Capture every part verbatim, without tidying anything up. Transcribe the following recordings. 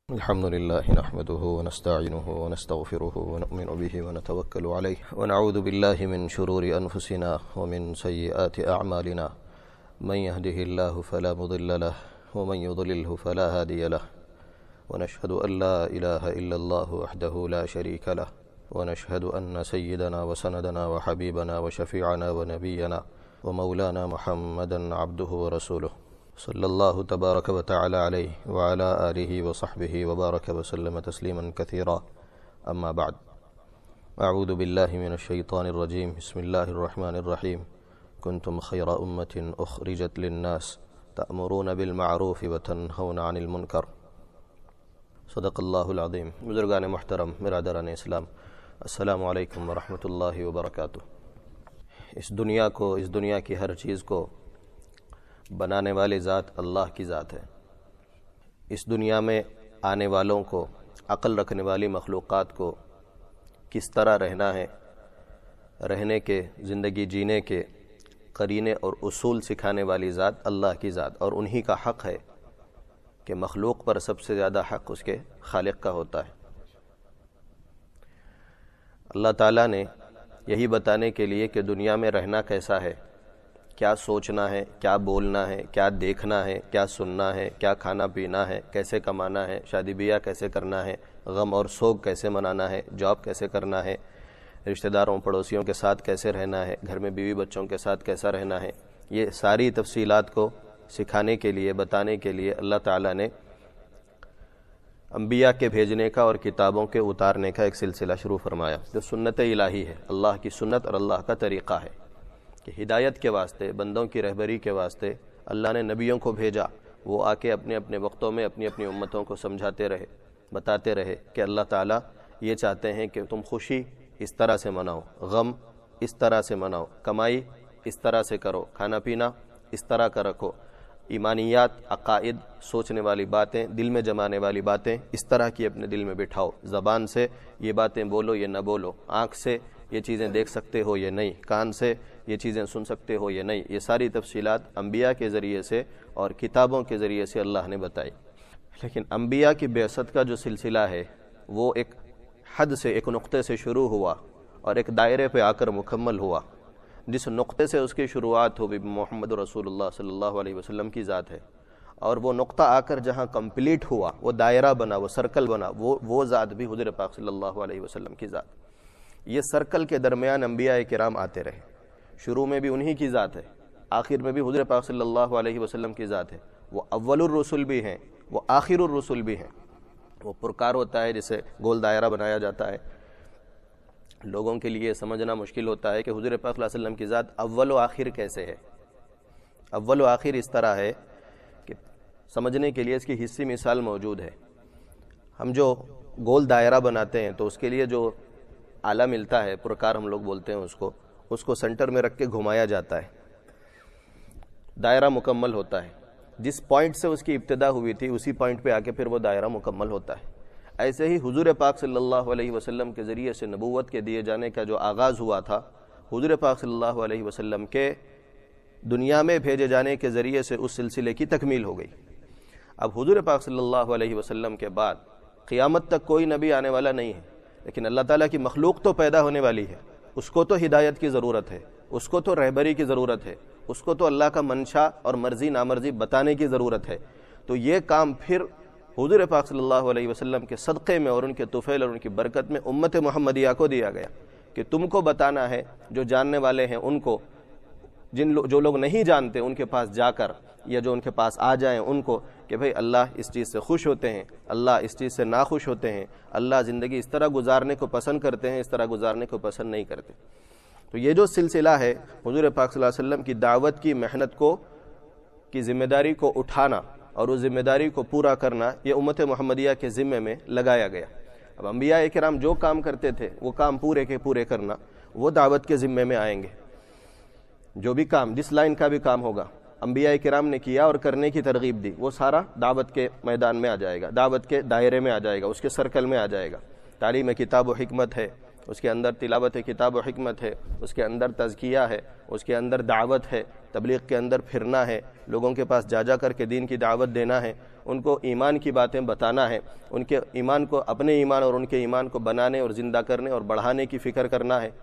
الحمد لله نحمده ونستعينه ونستغفره ونؤمن به ونتوكل عليه ونعوذ بالله من شرور أنفسنا ومن سيئات أعمالنا من يهده الله فلا مضل له ومن يضلله فلا هادي له ونشهد أن لا إله إلا الله وحده لا شريك له ونشهد أن سيدنا وسندنا وحبيبنا وشفيعنا ونبينا ومولانا محمدا عبده ورسوله صلی اللہ تبارک و تعالی علیہ وعلى آلہ وصحبہ وبارک وسلم تسلیما کثیرا اما بعد اعوذ باللہ من الشیطان الرجیم بسم اللہ الرحمن الرحیم کنتم خیر امت اخرجت للناس تأمرون بالمعروف وتنہون عن المنکر صدق اللہ العظیم۔ بزرگان محترم، برادران اسلام، السلام علیکم ورحمۃ اللہ وبرکاتہ۔ اس دنیا کو، اس دنیا کی ہر چیز کو بنانے والی ذات اللہ کی ذات ہے۔ اس دنیا میں آنے والوں کو، عقل رکھنے والی مخلوقات کو کس طرح رہنا ہے، رہنے کے، زندگی جینے کے قرینے اور اصول سکھانے والی ذات اللہ کی ذات، اور انہی کا حق ہے کہ مخلوق پر سب سے زیادہ حق اس کے خالق کا ہوتا ہے۔ اللہ تعالیٰ نے یہی بتانے کے لیے کہ دنیا میں رہنا کیسا ہے، کیا سوچنا ہے، کیا بولنا ہے، کیا دیکھنا ہے، کیا سننا ہے، کیا کھانا پینا ہے، کیسے کمانا ہے، شادی بیاہ کیسے کرنا ہے، غم اور سوگ کیسے منانا ہے، جاب کیسے کرنا ہے، رشتہ داروں پڑوسیوں کے ساتھ کیسے رہنا ہے، گھر میں بیوی بچوں کے ساتھ کیسا رہنا ہے، یہ ساری تفصیلات کو سکھانے کے لیے، بتانے کے لیے اللہ تعالیٰ نے انبیاء کے بھیجنے کا اور کتابوں کے اتارنے کا ایک سلسلہ شروع فرمایا، جو سنت الہی ہے، اللہ کی سنت اور اللہ کا طریقہ ہے کہ ہدایت کے واسطے، بندوں کی رہبری کے واسطے اللہ نے نبیوں کو بھیجا۔ وہ آ کے اپنے اپنے وقتوں میں اپنی اپنی امتوں کو سمجھاتے رہے، بتاتے رہے کہ اللہ تعالیٰ یہ چاہتے ہیں کہ تم خوشی اس طرح سے مناؤ، غم اس طرح سے مناؤ، کمائی اس طرح سے کرو، کھانا پینا اس طرح کا رکھو، ایمانیات، عقائد، سوچنے والی باتیں، دل میں جمانے والی باتیں اس طرح کی اپنے دل میں بٹھاؤ، زبان سے یہ باتیں بولو، یہ نہ بولو، آنکھ سے یہ چیزیں دیکھ سکتے ہو یہ نہیں، کان سے یہ چیزیں سن سکتے ہو یہ نہیں۔ یہ ساری تفصیلات انبیاء کے ذریعے سے اور کتابوں کے ذریعے سے اللہ نے بتائی۔ لیکن انبیاء کی بعثت کا جو سلسلہ ہے وہ ایک حد سے، ایک نقطے سے شروع ہوا اور ایک دائرے پہ آ کر مکمل ہوا۔ جس نقطے سے اس کی شروعات ہوئی محمد رسول اللہ صلی اللہ علیہ وسلم کی ذات ہے، اور وہ نقطہ آ کر جہاں کمپلیٹ ہوا، وہ دائرہ بنا، وہ سرکل بنا، وہ وہ ذات بھی حضور پاک صلی اللہ علیہ وسلم کی ذات۔ یہ سرکل کے درمیان انبیاء کرام آتے رہے، شروع میں بھی انہی کی ذات ہے، آخر میں بھی حضور پاک صلی اللہ علیہ وسلم کی ذات ہے۔ وہ اول الرسل بھی ہیں، وہ آخر الرسل بھی ہیں۔ وہ پرکار ہوتا ہے جسے گول دائرہ بنایا جاتا ہے، لوگوں کے لیے سمجھنا مشکل ہوتا ہے کہ حضور پاک صلی اللہ علیہ وسلم کی ذات اول و آخر کیسے ہے۔ اول و آخر اس طرح ہے کہ سمجھنے کے لیے اس کی حصی مثال موجود ہے۔ ہم جو گول دائرہ بناتے ہیں تو اس کے لیے جو آلہ ملتا ہے، پرکار ہم لوگ بولتے ہیں اس کو، اس کو سینٹر میں رکھ کے گھمایا جاتا ہے، دائرہ مکمل ہوتا ہے۔ جس پوائنٹ سے اس کی ابتدا ہوئی تھی اسی پوائنٹ پہ آ کے پھر وہ دائرہ مکمل ہوتا ہے۔ ایسے ہی حضور پاک صلی اللہ علیہ وسلم کے ذریعے سے نبوت کے دیے جانے کا جو آغاز ہوا تھا، حضور پاک صلی اللہ علیہ وسلم کے دنیا میں بھیجے جانے کے ذریعے سے اس سلسلے کی تکمیل ہو گئی۔ اب حضور پاک صلی اللہ علیہ وسلم کے بعد قیامت تک کوئی نبی آنے والا نہیں ہے، لیکن اللہ تعالیٰ کی مخلوق تو پیدا ہونے والی ہے، اس کو تو ہدایت کی ضرورت ہے، اس کو تو رہبری کی ضرورت ہے، اس کو تو اللہ کا منشا اور مرضی نامرضی بتانے کی ضرورت ہے۔ تو یہ کام پھر حضور پاک صلی اللہ علیہ وسلم کے صدقے میں اور ان کے طفیل اور ان کی برکت میں امت محمدیہ کو دیا گیا کہ تم کو بتانا ہے، جو جاننے والے ہیں ان کو، جن لوگ جو لوگ نہیں جانتے ان کے پاس جا کر، یا جو ان کے پاس آ جائیں ان کو، کہ بھئی اللہ اس چیز سے خوش ہوتے ہیں، اللہ اس چیز سے ناخوش ہوتے ہیں، اللہ زندگی اس طرح گزارنے کو پسند کرتے ہیں، اس طرح گزارنے کو پسند نہیں کرتے۔ تو یہ جو سلسلہ ہے حضور پاک صلی اللہ علیہ وسلم کی دعوت کی محنت کو، کی ذمہ داری کو اٹھانا اور اس ذمہ داری کو پورا کرنا، یہ امت محمدیہ کے ذمے میں لگایا گیا۔ اب انبیاء کرام جو کام کرتے تھے وہ کام پورے کے پورے کرنا وہ دعوت کے ذمے میں آئیں گے۔ جو بھی کام، جس لائن کا بھی کام ہوگا، انبیاء کرام نے کیا اور کرنے کی ترغیب دی، وہ سارا دعوت کے میدان میں آ جائے گا، دعوت کے دائرے میں آ جائے گا، اس کے سرکل میں آ جائے گا۔ تعلیم کتاب و حکمت ہے، اس کے اندر تلاوت کتاب و حکمت ہے، اس کے اندر تزکیہ ہے، اس کے اندر دعوت ہے، تبلیغ کے اندر پھرنا ہے، لوگوں کے پاس جا جا کر کے دین کی دعوت دینا ہے، ان کو ایمان کی باتیں بتانا ہے، ان کے ایمان کو، اپنے ایمان اور ان کے ایمان کو بنانے اور زندہ کرنے اور بڑھانے کی فکر کرنا ہے۔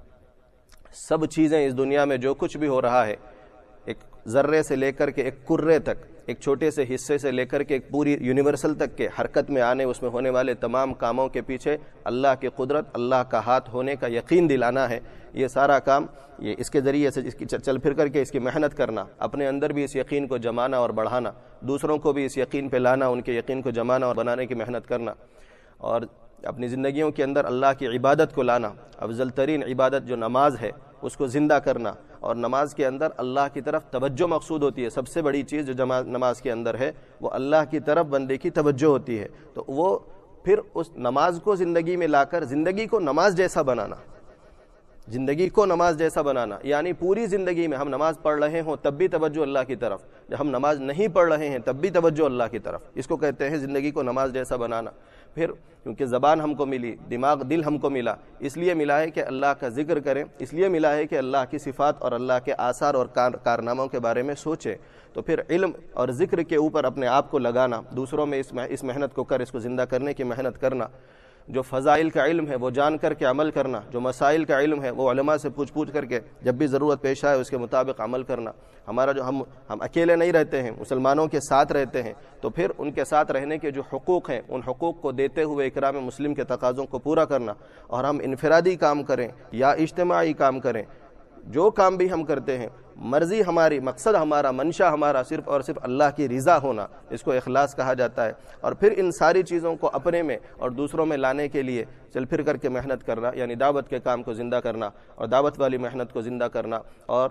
سب چیزیں اس دنیا میں جو کچھ بھی ہو رہا ہے، ایک ذرے سے لے کر کے ایک کرے تک، ایک چھوٹے سے حصے سے لے کر کے ایک پوری یونیورسل تک کے حرکت میں آنے، اس میں ہونے والے تمام کاموں کے پیچھے اللہ کی قدرت، اللہ کا ہاتھ ہونے کا یقین دلانا ہے۔ یہ سارا کام یہ اس کے ذریعے سے اس کی چل پھر کر کے اس کی محنت کرنا، اپنے اندر بھی اس یقین کو جمانا اور بڑھانا، دوسروں کو بھی اس یقین پہ لانا، ان کے یقین کو جمانا اور بنانے کی محنت کرنا، اور اپنی زندگیوں کے اندر اللہ کی عبادت کو لانا۔ افضل ترین عبادت جو نماز ہے اس کو زندہ کرنا، اور نماز کے اندر اللہ کی طرف توجہ مقصود ہوتی ہے۔ سب سے بڑی چیز جو نماز کے اندر ہے وہ اللہ کی طرف بندے کی توجہ ہوتی ہے، تو وہ پھر اس نماز کو زندگی میں لا کر زندگی کو نماز جیسا بنانا، زندگی کو نماز جیسا بنانا، یعنی پوری زندگی میں ہم نماز پڑھ رہے ہوں تب بھی توجہ اللہ کی طرف، جب ہم نماز نہیں پڑھ رہے ہیں تب بھی توجہ اللہ کی طرف، اس کو کہتے ہیں زندگی کو نماز جیسا بنانا۔ پھر کیونکہ زبان ہم کو ملی، دماغ دل ہم کو ملا، اس لیے ملا ہے کہ اللہ کا ذکر کریں، اس لیے ملا ہے کہ اللہ کی صفات اور اللہ کے آثار اور کارناموں کے بارے میں سوچیں، تو پھر علم اور ذکر کے اوپر اپنے آپ کو لگانا، دوسروں میں اس محنت کو کر اس کو زندہ کرنے کی محنت کرنا، جو فضائل کا علم ہے وہ جان کر کے عمل کرنا، جو مسائل کا علم ہے وہ علماء سے پوچھ پوچھ کر کے جب بھی ضرورت پیش آئے اس کے مطابق عمل کرنا۔ ہمارا جو ہم ہم اکیلے نہیں رہتے ہیں، مسلمانوں کے ساتھ رہتے ہیں، تو پھر ان کے ساتھ رہنے کے جو حقوق ہیں ان حقوق کو دیتے ہوئے اکرام مسلم کے تقاضوں کو پورا کرنا، اور ہم انفرادی کام کریں یا اجتماعی کام کریں، جو کام بھی ہم کرتے ہیں مرضی ہماری، مقصد ہمارا، منشا ہمارا صرف اور صرف اللہ کی رضا ہونا، اس کو اخلاص کہا جاتا ہے۔ اور پھر ان ساری چیزوں کو اپنے میں اور دوسروں میں لانے کے لیے چل پھر کر کے محنت کرنا، یعنی دعوت کے کام کو زندہ کرنا اور دعوت والی محنت کو زندہ کرنا، اور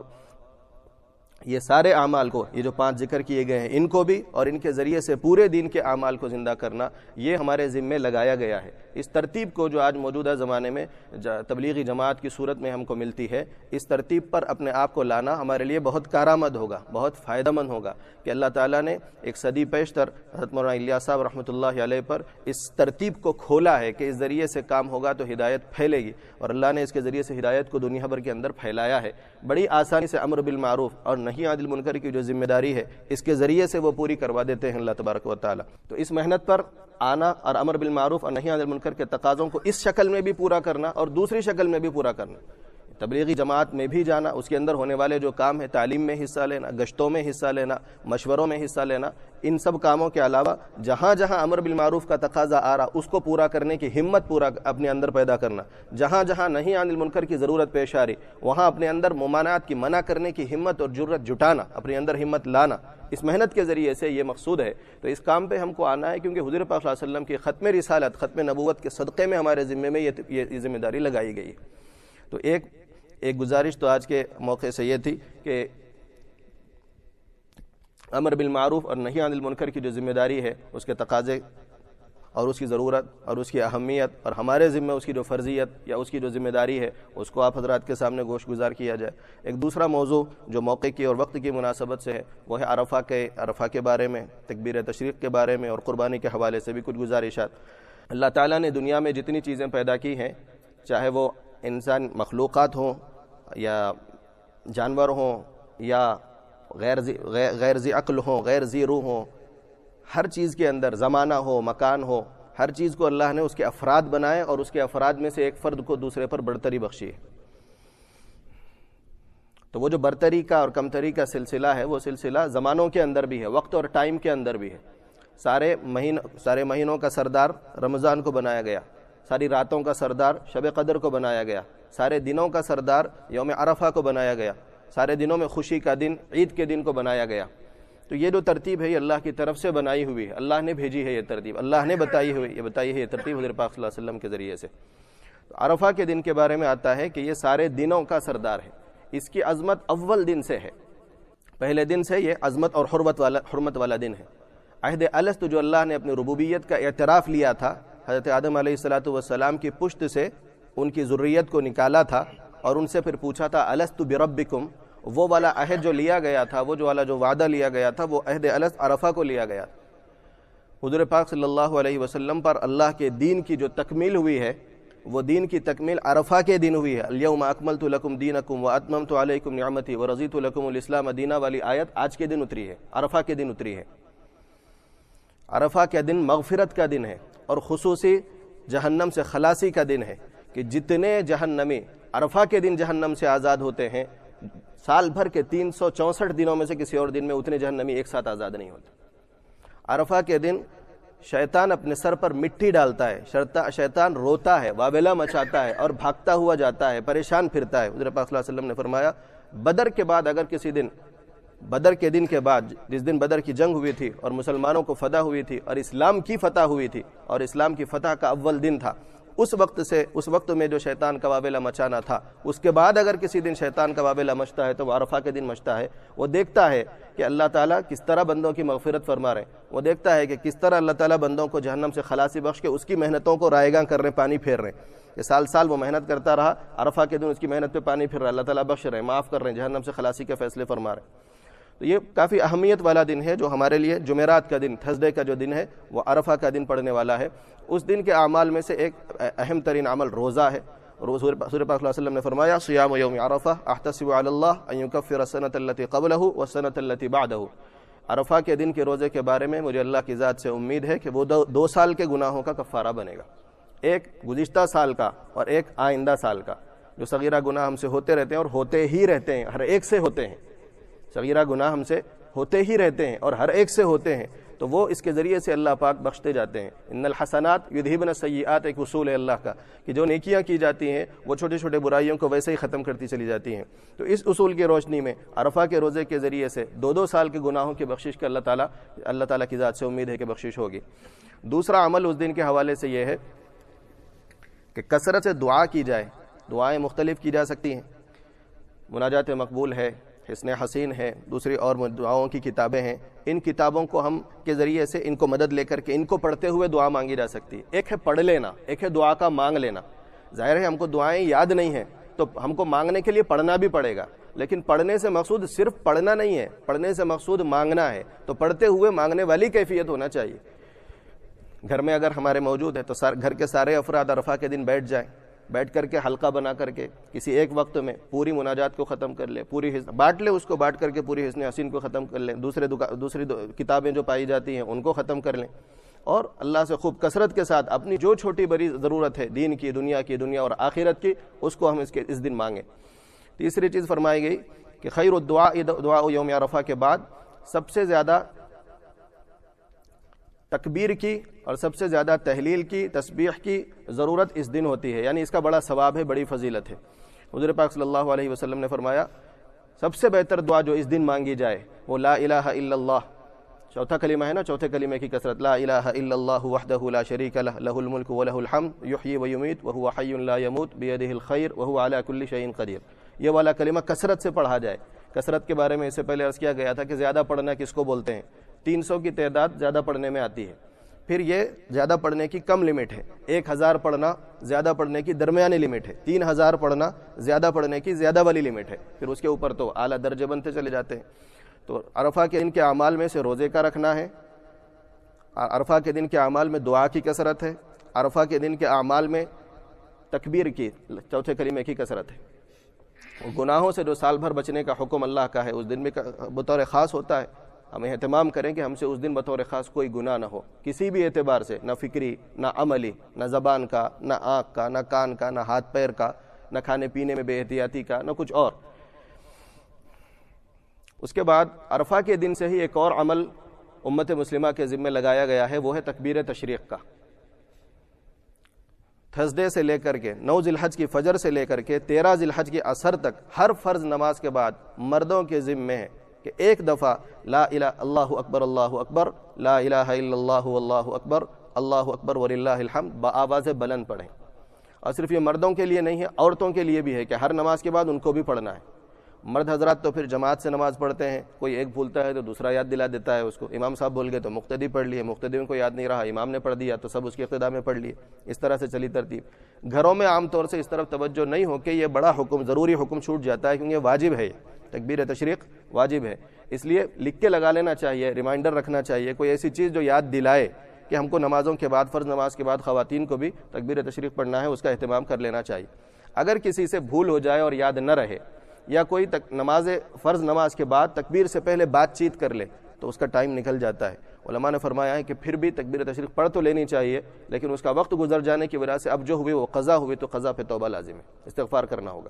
یہ سارے اعمال کو، یہ جو پانچ ذکر کیے گئے ہیں ان کو بھی، اور ان کے ذریعے سے پورے دین کے اعمال کو زندہ کرنا، یہ ہمارے ذمے لگایا گیا ہے۔ اس ترتیب کو جو آج موجودہ زمانے میں تبلیغی جماعت کی صورت میں ہم کو ملتی ہے، اس ترتیب پر اپنے آپ کو لانا ہمارے لیے بہت کارآمد ہوگا، بہت فائدہ مند ہوگا کہ اللہ تعالیٰ نے ایک صدی پیشتر حضرت مولانا الیاس صاحب رحمۃ اللہ علیہ پر اس ترتیب کو کھولا ہے کہ اس ذریعے سے کام ہوگا تو ہدایت پھیلے گی، اور اللہ نے اس کے ذریعے سے ہدایت کو دنیا بھر کے اندر پھیلایا ہے۔ بڑی آسانی سے امر بالمعروف اور نہی عن المنکر کی جو ذمہ داری ہے اس کے ذریعے سے وہ پوری کروا دیتے ہیں اللہ تبارک و تعالی۔ تو اس محنت پر آنا اور امر بالمعروف اور نہی عن المنکر کے تقاضوں کو اس شکل میں بھی پورا کرنا اور دوسری شکل میں بھی پورا کرنا، تبلیغی جماعت میں بھی جانا، اس کے اندر ہونے والے جو کام ہے، تعلیم میں حصہ لینا، گشتوں میں حصہ لینا، مشوروں میں حصہ لینا، ان سب کاموں کے علاوہ جہاں جہاں امر بالمعروف کا تقاضا آ رہا اس کو پورا کرنے کی ہمت پورا اپنے اندر پیدا کرنا، جہاں جہاں نہی عن المنکر کی ضرورت پیش آ رہی وہاں اپنے اندر ممانعات کی منع کرنے کی ہمت اور جرت جٹانا، اپنے اندر ہمت لانا، اس محنت کے ذریعے سے یہ مقصود ہے۔ تو اس کام پہ ہم کو آنا ہے کیونکہ حضور پاک صلی اللہ علیہ وسلم کی ختم رسالت، ختم نبوت کے صدقے میں ہمارے ذمے میں یہ یہ ذمہ داری لگائی گئی ہے۔ تو ایک ایک گزارش تو آج کے موقع سے یہ تھی کہ امر بالمعروف اور نہی عن المنکر کی جو ذمہ داری ہے اس کے تقاضے اور اس کی ضرورت اور اس کی اہمیت اور ہمارے ذمہ اس کی جو فرضیت یا اس کی جو ذمہ داری ہے اس کو آپ حضرات کے سامنے گوش گزار کیا جائے۔ ایک دوسرا موضوع جو موقع کی اور وقت کی مناسبت سے ہے وہ ہے عرفہ کے عرفہ کے بارے میں، تکبیر تشریق کے بارے میں اور قربانی کے حوالے سے بھی کچھ گزارشات۔ اللہ تعالیٰ نے دنیا میں جتنی چیزیں پیدا کی ہیں، چاہے وہ انسان مخلوقات ہوں یا جانور ہوں یا غیر ذی غیر ذی عقل ہوں، غیر ذی روح ہوں، ہر چیز کے اندر زمانہ ہو، مکان ہو، ہر چیز کو اللہ نے اس کے افراد بنائے اور اس کے افراد میں سے ایک فرد کو دوسرے پر برتری بخشی ہے۔ تو وہ جو برتری کا اور کمتری کا سلسلہ ہے وہ سلسلہ زمانوں کے اندر بھی ہے، وقت اور ٹائم کے اندر بھی ہے۔ سارے مہین سارے مہینوں کا سردار رمضان کو بنایا گیا، ساری راتوں کا سردار شب قدر کو بنایا گیا، سارے دنوں کا سردار یوم عرفہ کو بنایا گیا، سارے دنوں میں خوشی کا دن عید کے دن کو بنایا گیا۔ تو یہ جو ترتیب ہے یہ اللہ کی طرف سے بنائی ہوئی ہے، اللہ نے بھیجی ہے یہ ترتیب، اللہ نے بتائی ہوئی یہ بتائی ہے یہ ترتیب حضور پاک صلی اللہ علیہ وسلم کے ذریعے سے۔ تو عرفہ کے دن کے بارے میں آتا ہے کہ یہ سارے دنوں کا سردار ہے، اس کی عظمت اول دن سے ہے، پہلے دن سے یہ عظمت اور حرمت والا حرمت والا دن ہے۔ عہد الست جو اللہ نے اپنی ربوبیت کا اعتراف لیا تھا، حضرت آدم علیہ الصلوۃ والسلام کی پشت سے ان کی ذریت کو نکالا تھا اور ان سے پھر پوچھا تھا الست بربکم، وہ والا عہد جو لیا گیا تھا، وہ جو والا جو وعدہ لیا گیا تھا، وہ عہد الست عرفہ کو لیا گیا تھا۔ حضور پاک صلی اللہ علیہ وسلم پر اللہ کے دین کی جو تکمیل ہوئی ہے وہ دین کی تکمیل عرفہ کے دن ہوئی ہے۔ الیوم اکملت لکم دینکم واتممت علیکم نعمتی ورضیت لکم الاسلام دینا والی آیت آج کے دن اتری ہے، عرفہ کے دن اتری ہے۔ عرفہ کا دن مغفرت کا دن ہے اور خصوصی جہنم سے خلاصی کا دن ہے کہ جتنے جہنمی عرفہ کے دن جہنم سے آزاد ہوتے ہیں، سال بھر کے تین سو چونسٹھ دنوں میں سے کسی اور دن میں اتنے جہنمی ایک ساتھ آزاد نہیں ہوتے۔ عرفہ کے دن شیطان اپنے سر پر مٹی ڈالتا ہے، شیطان روتا ہے، واویلا مچاتا ہے اور بھاگتا ہوا جاتا ہے، پریشان پھرتا ہے۔ حضور پاک صلی اللہ علیہ وسلم نے فرمایا بدر کے بعد اگر کسی دن، بدر کے دن کے بعد جس دن بدر کی جنگ ہوئی تھی اور مسلمانوں کو فتح ہوئی تھی اور اسلام کی فتح ہوئی تھی اور اسلام کی فتح کا اول دن تھا، اس وقت سے اس وقت میں جو شیطان کا واویلا مچانا تھا، اس کے بعد اگر کسی دن شیطان کا واویلا مچتا ہے تو وہ عرفہ کے دن مچتا ہے۔ وہ دیکھتا ہے کہ اللہ تعالیٰ کس طرح بندوں کی مغفرت فرما رہے ہیں، وہ دیکھتا ہے کہ کس طرح اللہ تعالیٰ بندوں کو جہنم سے خلاصی بخش کے اس کی محنتوں کو رائے گاں کر رہے ہیں، پانی پھیر رہے ہیں کہ سال سال وہ محنت کرتا رہا، عرفہ کے دن اس کی محنت پہ پانی پھر رہا ہے، اللہ تعالیٰ بخش رہے ہیں، معاف کر رہے ہیں، جہنم سے خلاصی کے فیصلے فرما رہے ہیں۔ تو یہ کافی اہمیت والا دن ہے جو ہمارے لیے جمعرات کا دن، تھرسڈے کا جو دن ہے وہ عرفہ کا دن پڑنے والا ہے۔ اس دن کے اعمال میں سے ایک اہم ترین عمل روزہ ہے۔ حضور پاک صلی اللہ علیہ وسلم نے فرمایا صیام یوم عرفہ احتسب علی اللہ ان یکفر السنۃ التي قبلہ والسنۃ التي بعدہ۔ عرفہ کے دن کے روزے کے بارے میں مجھے اللہ کی ذات سے امید ہے کہ وہ دو, دو سال کے گناہوں کا کفارہ بنے گا، ایک گزشتہ سال کا اور ایک آئندہ سال کا۔ جو صغیرہ گناہ ہم سے ہوتے رہتے ہیں اور ہوتے ہی رہتے ہیں، ہر ایک سے ہوتے ہیں، صغیرہ گناہ ہم سے ہوتے ہی رہتے ہیں اور ہر ایک سے ہوتے ہیں، تو وہ اس کے ذریعے سے اللہ پاک بخشتے جاتے ہیں۔ ان الحسنات یذہبن السیئات، ایک اصول ہے اللہ کا کہ جو نیکیاں کی جاتی ہیں وہ چھوٹے چھوٹے برائیوں کو ویسے ہی ختم کرتی چلی جاتی ہیں۔ تو اس اصول کی روشنی میں عرفہ کے روزے کے ذریعے سے دو دو سال کے گناہوں کی بخشش کا اللہ تعالیٰ اللہ تعالیٰ کی ذات سے امید ہے کہ بخشش ہوگی۔ دوسرا عمل اس دن کے حوالے سے یہ ہے کہ کثرت سے دعا کی جائے۔ دعائیں مختلف کی جا سکتی ہیں، مناجات مقبول ہے، حسن حسین ہے، دوسری اور دعاؤں کی کتابیں ہیں۔ ان کتابوں کو ہم کے ذریعے سے ان کو مدد لے کر کے ان کو پڑھتے ہوئے دعا مانگی جا سکتی ہے۔ ایک ہے پڑھ لینا، ایک ہے دعا کا مانگ لینا۔ ظاہر ہے ہم کو دعائیں یاد نہیں ہیں تو ہم کو مانگنے کے لیے پڑھنا بھی پڑے گا، لیکن پڑھنے سے مقصود صرف پڑھنا نہیں ہے، پڑھنے سے مقصود مانگنا ہے، تو پڑھتے ہوئے مانگنے والی کیفیت ہونا چاہیے۔ گھر میں اگر ہمارے موجود ہے تو گھر کے سارے افراد عرفہ کے دن بیٹھ جائیں، بیٹھ کر کے حلقہ بنا کر کے کسی ایک وقت میں پوری مناجات کو ختم کر لے، پوری بانٹ لے، اس کو بانٹ کر کے پوری حسن حسین کو ختم کر لیں، دوسرے دوسری کتابیں جو پائی جاتی ہیں ان کو ختم کر لیں، اور اللہ سے خوب کثرت کے ساتھ اپنی جو چھوٹی بڑی ضرورت ہے دین کی، دنیا کی، دنیا اور آخرت کی، اس کو ہم اس کے اس دن مانگیں۔ تیسری چیز فرمائی گئی کہ خیر الدعاء دعاء یوم عرفہ کے بعد سب سے زیادہ تکبیر کی اور سب سے زیادہ تحلیل کی، تسبیح کی ضرورت اس دن ہوتی ہے، یعنی اس کا بڑا ثواب ہے، بڑی فضیلت ہے۔ حضور پاک صلی اللہ علیہ وسلم نے فرمایا سب سے بہتر دعا جو اس دن مانگی جائے وہ لا الہ الا اللہ، چوتھا کلمہ ہے نا، چوتھے کلمے کی کثرت، لا الہ الا اللہ وحدہ لا شریک لہ لہ الملک ولہ الحمد یحیی ویمیت وہو حی لا یموت بیدہ الخیر وہو علی کل شیء قدیر۔ یہ والا کلمہ کثرت سے پڑھا جائے۔ کثرت کے بارے میں اس سے پہلے عرض کیا گیا تھا کہ زیادہ پڑھنا کس کو بولتے ہیں، تین سو کی تعداد زیادہ پڑھنے میں آتی ہے، پھر یہ زیادہ پڑھنے کی کم لمٹ ہے، ایک ہزار پڑھنا زیادہ پڑھنے کی درمیانی لمٹ ہے، تین ہزار پڑھنا زیادہ پڑھنے کی زیادہ والی لمٹ ہے، پھر اس کے اوپر تو اعلیٰ درجے بنتے چلے جاتے ہیں۔ تو عرفہ کے دن کے اعمال میں سے روزے کا رکھنا ہے، عرفہ کے دن کے اعمال میں دعا کی کثرت ہے، عرفہ کے دن کے اعمال میں تکبیر کی، چوتھے کلمے کی کثرت ہے۔ گناہوں سے جو سال بھر بچنے کا حکم اللہ کا ہے اس دن میں بطور خاص ہوتا ہے، ہمیں اہتمام کریں کہ ہم سے اس دن بطور خاص کوئی گناہ نہ ہو، کسی بھی اعتبار سے، نہ فکری، نہ عملی، نہ زبان کا، نہ آنکھ کا، نہ کان کا، نہ ہاتھ پیر کا، نہ کھانے پینے میں بے احتیاطی کا، نہ کچھ اور۔ اس کے بعد عرفہ کے دن سے ہی ایک اور عمل امت مسلمہ کے ذمہ لگایا گیا ہے، وہ ہے تکبیر تشریق کا۔ تھرسڈے سے لے کر کے نو ذی الحج کی فجر سے لے کر کے تیرہ ذی الحج کی عصر تک ہر فرض نماز کے بعد مردوں کے ذمے ہے کہ ایک دفعہ لا الہ اللہ اکبر اللہ اکبر، لا الہ الا اللہ واللہ اکبر، اللہ اکبر وللہ الحمد بآواز بلند پڑھیں۔ اور صرف یہ مردوں کے لیے نہیں ہے، عورتوں کے لیے بھی ہے کہ ہر نماز کے بعد ان کو بھی پڑھنا ہے۔ مرد حضرات تو پھر جماعت سے نماز پڑھتے ہیں، کوئی ایک بھولتا ہے تو دوسرا یاد دلا دیتا ہے اس کو، امام صاحب بھول گئے تو مقتدی پڑھ لیے، مقتدی کو یاد نہیں رہا، امام نے پڑھ دیا تو سب اس کی اقتداء میں پڑھ لیے، اس طرح سے چلی ترتیب۔ گھروں میں عام طور سے اس طرف توجہ نہیں ہو کہ یہ بڑا حکم، ضروری حکم چھوٹ جاتا ہے، کیونکہ یہ واجب ہے، تکبیر تشریق واجب ہے، اس لیے لکھ کے لگا لینا چاہیے، ریمائنڈر رکھنا چاہیے، کوئی ایسی چیز جو یاد دلائے کہ ہم کو نمازوں کے بعد، فرض نماز کے بعد خواتین کو بھی تکبیر تشریق پڑھنا ہے، اس کا اہتمام کر لینا چاہیے۔ اگر کسی سے بھول ہو جائے اور یاد نہ رہے، یا کوئی تک نماز فرض نماز کے بعد تکبیر سے پہلے بات چیت کر لے تو اس کا ٹائم نکل جاتا ہے، علماء نے فرمایا ہے کہ پھر بھی تکبیر تشریق پڑھ تو لینی چاہیے، لیکن اس کا وقت گزر جانے کی وجہ سے اب جو ہوئے وہ قضا ہوئے تو قضا پہ توبہ لازم ہے، استغفار کرنا ہوگا۔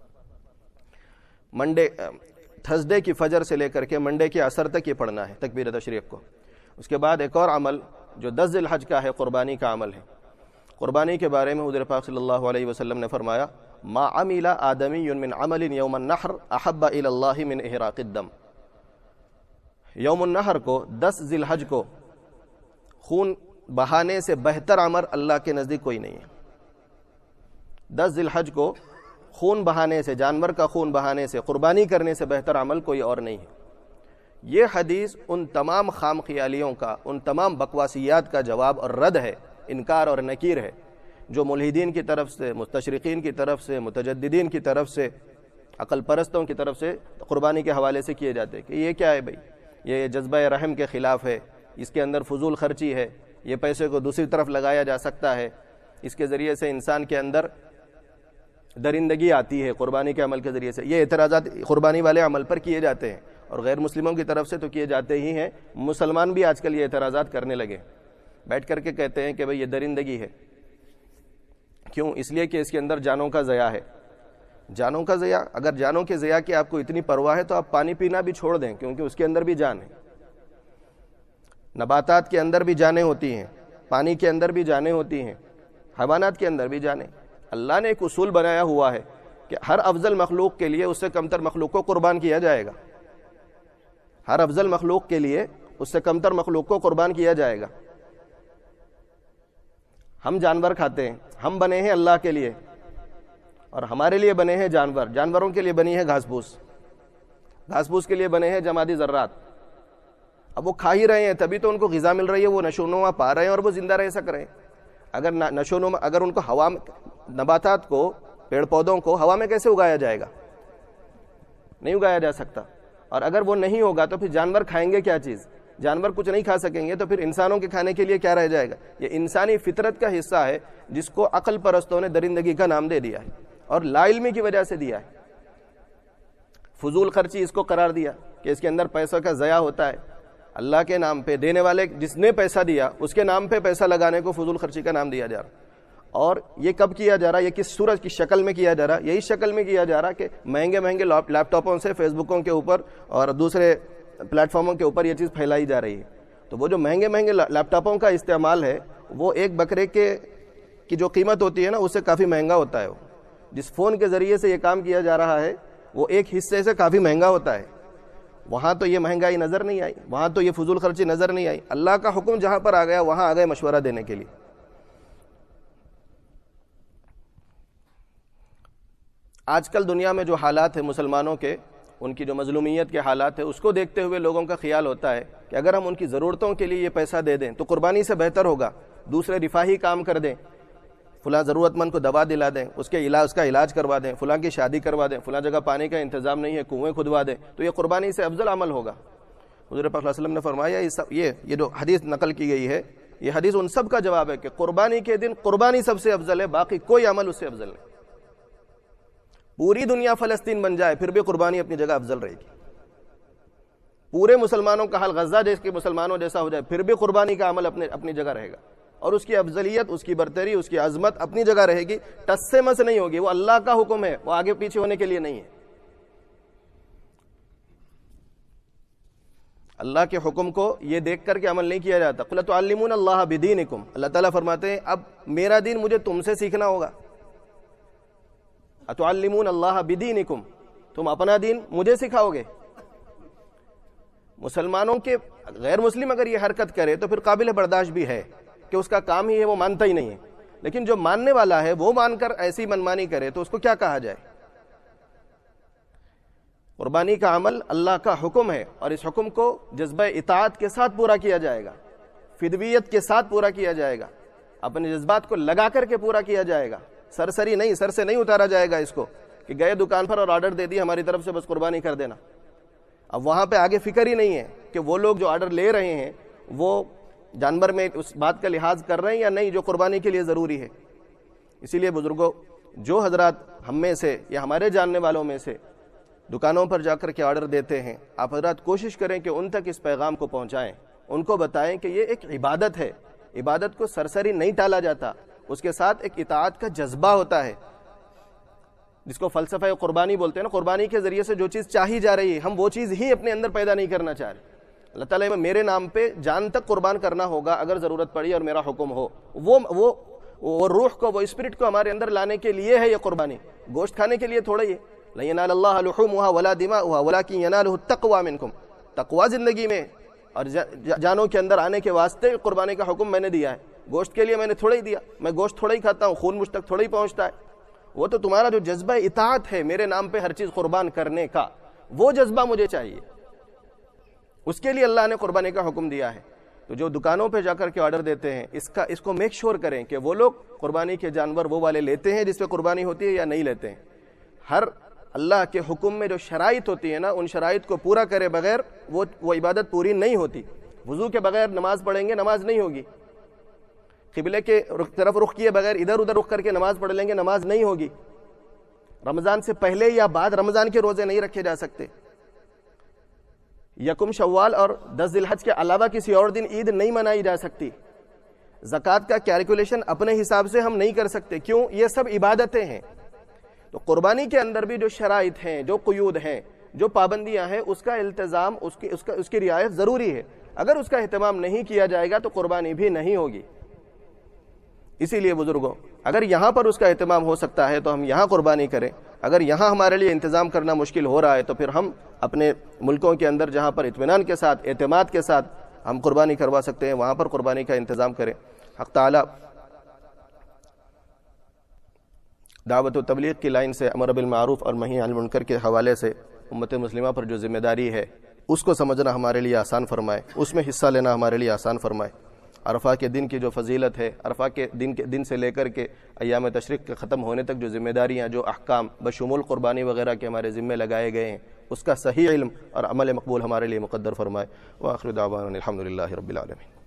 منڈے تھرسڈے کی فجر سے لے کر کے منڈے کے عصر تک یہ پڑھنا ہے تکبیر تشریق کو۔ اس کے بعد ایک اور عمل جو دس ذی الحج کا ہے، قربانی کا عمل ہے۔ قربانی کے بارے میں حضور پاک صلی اللہ علیہ وسلم نے فرمایا ما عمل آدمی من عمل یوم النحر احب الی اللہ من احراق الدم۔ یوم النحر کو، دس ذی الحج کو خون بہانے سے بہتر عمل اللہ کے نزدیک کوئی نہیں ہے۔ دس ذی الحج کو خون بہانے سے، جانور کا خون بہانے سے، قربانی کرنے سے بہتر عمل کوئی اور نہیں ہے۔ یہ حدیث ان تمام خام خیالیوں کا، ان تمام بکواسیات کا جواب اور رد ہے، انکار اور نکیر ہے، جو ملحدین کی طرف سے، مستشرقین کی طرف سے، متجددین کی طرف سے، عقل پرستوں کی طرف سے قربانی کے حوالے سے کیے جاتے ہیں کہ یہ کیا ہے بھائی، یہ جذبہ رحم کے خلاف ہے، اس کے اندر فضول خرچی ہے، یہ پیسے کو دوسری طرف لگایا جا سکتا ہے، اس کے ذریعے سے انسان کے اندر درندگی آتی ہے قربانی کے عمل کے ذریعے سے۔ یہ اعتراضات قربانی والے عمل پر کیے جاتے ہیں، اور غیر مسلموں کی طرف سے تو کیے جاتے ہی ہیں، مسلمان بھی آج کل یہ اعتراضات کرنے لگے، بیٹھ کر کے کہتے ہیں کہ بھئی یہ درندگی ہے۔ کیوں؟ اس لیے کہ اس کے اندر جانوں کا ضیاع ہے۔ جانوں کا ضیاع، اگر جانوں کے ضیاع کی آپ کو اتنی پرواہ ہے تو آپ پانی پینا بھی چھوڑ دیں، کیونکہ اس کے اندر بھی جان ہے۔ نباتات کے اندر بھی جانیں ہوتی ہیں، پانی کے اندر بھی جانیں ہوتی ہیں، حیوانات کے اندر بھی جانیں۔ اللہ نے ایک اصول بنایا ہوا ہے کہ ہر افضل مخلوق کے لیے اس سے کمتر مخلوق کو قربان کیا جائے گا۔ ہر افضل مخلوق کے لیے اس سے کمتر مخلوق کو قربان کیا جائے گا۔ ہم جانور کھاتے ہیں، ہم بنے ہیں اللہ کے لیے، اور ہمارے لیے بنے ہیں جانور، جانوروں کے لیے بنی ہے گھاس پھوس، گھاس پھوس کے لیے بنے ہیں جمادی ذرات۔ اب وہ کھا ہی رہے ہیں، تبھی تو ان کو غذا مل رہی ہے، وہ نشوونما پا رہے ہیں اور وہ زندہ رہ سک رہے ہیں۔ اگر نشوونما، اگر ان کو ہوا میں، نباتات کو، پیڑ پودوں کو ہوا میں کیسے اگایا جائے گا؟ نہیں اگایا جا سکتا۔ اور اگر وہ نہیں ہوگا تو پھر جانور کھائیں گے کیا چیز؟ جانور کچھ نہیں کھا سکیں گے تو پھر انسانوں کے کھانے کے لیے کیا رہ جائے گا؟ یہ انسانی فطرت کا حصہ ہے جس کو عقل پرستوں نے درندگی کا نام دے دیا ہے، اور لا علمی کی وجہ سے دیا ہے۔ فضول خرچی اس کو قرار دیا کہ اس کے اندر پیسوں کا ضیاع ہوتا ہے۔ اللہ کے نام پہ دینے والے، جس نے پیسہ دیا اس کے نام پہ پیسہ لگانے کو فضول خرچی کا نام دیا جا رہا۔ اور یہ کب کیا جا رہا؟ یہ کس صورت کی شکل میں کیا جا رہا؟ یہی شکل میں کیا جا رہا کہ مہنگے مہنگے لیپ ٹاپوں سے، فیس بکوں کے اوپر اور دوسرے پلیٹ فارموں کے اوپر یہ چیز پھیلائی جا رہی ہے۔ تو وہ جو مہنگے مہنگے لیپ ٹاپوں کا استعمال ہے، وہ ایک بکرے کے کی جو قیمت ہوتی ہے نا، اس سے کافی مہنگا ہوتا ہے۔ وہ جس فون کے ذریعے سے یہ کام کیا جا رہا ہے وہ ایک حصے سے کافی مہنگا ہوتا ہے۔ وہاں تو یہ مہنگائی نظر نہیں آئی، وہاں تو یہ فضول خرچی نظر نہیں آئی۔ اللہ کا حکم جہاں پر آ گیا وہاں آ گئے مشورہ دینے کے لیے۔ آج کل دنیا میں جو حالات ہیں مسلمانوں کے، ان کی جو مظلومیت کے حالات ہیں، اس کو دیکھتے ہوئے لوگوں کا خیال ہوتا ہے کہ اگر ہم ان کی ضرورتوں کے لیے یہ پیسہ دے دیں تو قربانی سے بہتر ہوگا، دوسرے رفاہی کام کر دیں، فلاں ضرورت مند کو دوا دلا دیں، اس کے علاج، اس کا علاج کروا دیں، فلاں کی شادی کروا دیں، فلاں جگہ پانی کا انتظام نہیں ہے، کنویں کھدوا دیں، تو یہ قربانی سے افضل عمل ہوگا۔ حضور پاک صلی اللہ علیہ وسلم نے فرمایا یہ یہ جو حدیث نقل کی گئی ہے، یہ حدیث ان سب کا جواب ہے کہ قربانی کے دن قربانی سب سے افضل ہے، باقی کوئی عمل اس سے افضل نہیں۔ پوری دنیا فلسطین بن جائے پھر بھی قربانی اپنی جگہ افضل رہے گی۔ پورے مسلمانوں کا حال غزہ جیسے کے مسلمانوں جیسا ہو جائے پھر بھی قربانی کا عمل اپنے اپنی جگہ رہے گا، اور اس کی افضلیت، اس کی برتری، اس کی عظمت اپنی جگہ رہے گی، ٹس سے مس نہیں ہوگی۔ وہ اللہ کا حکم ہے، وہ آگے پیچھے ہونے کے لیے نہیں ہے۔ اللہ کے حکم کو یہ دیکھ کر کے عمل نہیں کیا جاتا۔ قُلْ تُعَلِّمُونَ اللَّهَ بِدِينِكُمْ، اللہ تعالیٰ فرماتے ہیں اب میرا دین مجھے تم سے سیکھنا ہوگا۔ اتعلمون اللہ بدینکم، تم اپنا دین مجھے سکھاؤ گے۔ مسلمانوں کے غیر مسلم اگر یہ حرکت کرے تو پھر قابل برداشت بھی ہے کہ اس کا کام ہی ہے، وہ مانتا ہی نہیں ہے، لیکن جو ماننے والا ہے وہ مان کر ایسی منمانی کرے تو اس کو کیا کہا جائے؟ قربانی کا عمل اللہ کا حکم ہے، اور اس حکم کو جذبہ اطاعت کے ساتھ پورا کیا جائے گا، فدویت کے ساتھ پورا کیا جائے گا، اپنے جذبات کو لگا کر کے پورا کیا جائے گا، سرسری نہیں، سر سے نہیں اتارا جائے گا اس کو کہ گئے دکان پر اور آرڈر دے دی ہماری طرف سے بس قربانی کر دینا۔ اب وہاں پہ آگے فکر ہی نہیں ہے کہ وہ لوگ جو آرڈر لے رہے ہیں وہ جانور میں اس بات کا لحاظ کر رہے ہیں یا نہیں جو قربانی کے لیے ضروری ہے۔ اسی لیے بزرگوں، جو حضرات ہم میں سے یا ہمارے جاننے والوں میں سے دکانوں پر جا کر کے آرڈر دیتے ہیں، آپ حضرات کوشش کریں کہ ان تک اس پیغام کو پہنچائیں ان کو بتائیں کہ یہ ایک عبادت ہے، عبادت کو سرسری نہیں ٹالا جاتا، اس کے ساتھ ایک اطاعت کا جذبہ ہوتا ہے، جس کو فلسفہ قربانی بولتے ہیں نا، قربانی کے ذریعے سے جو چیز چاہی جا رہی ہے ہم وہ چیز ہی اپنے اندر پیدا نہیں کرنا چاہ رہے۔ اللہ تعالیٰ میں میرے نام پہ جان تک قربان کرنا ہوگا اگر ضرورت پڑی اور میرا حکم ہو، وہ وہ وہ روح کو، وہ اسپرٹ کو ہمارے اندر لانے کے لیے ہے یہ قربانی، گوشت کھانے کے لیے تھوڑا ہی ہے۔ لَن يَنَالَ اللَّهَ لُحُومُهَا وَلَا دِمَاؤُهَا وَلَكِنْ يَنَالُهُ التَّقْوَىٰ مِنْكُمْ، تقویٰ زندگی میں اور جانوں کے اندر آنے کے واسطے قربانی کا حکم میں نے دیا ہے، گوشت کے لیے میں نے تھوڑا ہی دیا، میں گوشت تھوڑا ہی کھاتا ہوں، خون مجھ تک تھوڑا ہی پہنچتا ہے، وہ تو تمہارا جو جذبہ اطاعت ہے میرے نام پہ ہر چیز قربان کرنے کا، وہ جذبہ مجھے چاہیے، اس کے لیے اللہ نے قربانی کا حکم دیا ہے۔ تو جو دکانوں پہ جا کر کے آرڈر دیتے ہیں اس کا اس کو میک شور کریں کہ وہ لوگ قربانی کے جانور وہ والے لیتے ہیں جس پہ قربانی ہوتی ہے یا نہیں لیتے ہیں۔ ہر اللہ کے حکم میں جو شرائط ہوتی ہے نا، ان شرائط کو پورا کرے بغیر وہ وہ عبادت پوری نہیں ہوتی۔ وضو کے بغیر نماز پڑھیں گے نماز نہیں ہوگی، قبلے کے طرف رخ کیے بغیر ادھر ادھر رخ کر کے نماز پڑھ لیں گے نماز نہیں ہوگی، رمضان سے پہلے یا بعد رمضان کے روزے نہیں رکھے جا سکتے، یکم شوال اور دس ذی الحج کے علاوہ کسی اور دن عید نہیں منائی جا سکتی، زکوٰۃ کا کیلکولیشن اپنے حساب سے ہم نہیں کر سکتے، کیوں؟ یہ سب عبادتیں ہیں۔ تو قربانی کے اندر بھی جو شرائط ہیں، جو قیود ہیں، جو پابندیاں ہیں، اس کا التزام، اس کی اس کا اس کی رعایت ضروری ہے۔ اگر اس کا اہتمام نہیں کیا جائے گا تو قربانی بھی نہیں ہوگی۔ اسی لیے بزرگوں، اگر یہاں پر اس کا اہتمام ہو سکتا ہے تو ہم یہاں قربانی کریں، اگر یہاں ہمارے لیے انتظام کرنا مشکل ہو رہا ہے تو پھر ہم اپنے ملکوں کے اندر جہاں پر اطمینان کے ساتھ، اعتماد کے ساتھ ہم قربانی کروا سکتے ہیں وہاں پر قربانی کا انتظام کریں۔ حق تعالی دعوت و تبلیغ کی لائن سے امر بالمعروف اور نہی عن المنکر کے حوالے سے امت مسلمہ پر جو ذمہ داری ہے اس کو سمجھنا ہمارے لیے آسان فرمائے، اس میں حصہ لینا ہمارے لیے آسان فرمائے۔ عرفہ کے دن کی جو فضیلت ہے، عرفہ کے دن کے دن سے لے کر کے ایام تشریق کے ختم ہونے تک جو ذمہ داریاں، جو احکام بشمول قربانی وغیرہ کے ہمارے ذمے لگائے گئے ہیں، اس کا صحیح علم اور عمل مقبول ہمارے لیے مقدر فرمائے۔ وآخر دعوانا الحمد للہ رب العالمین۔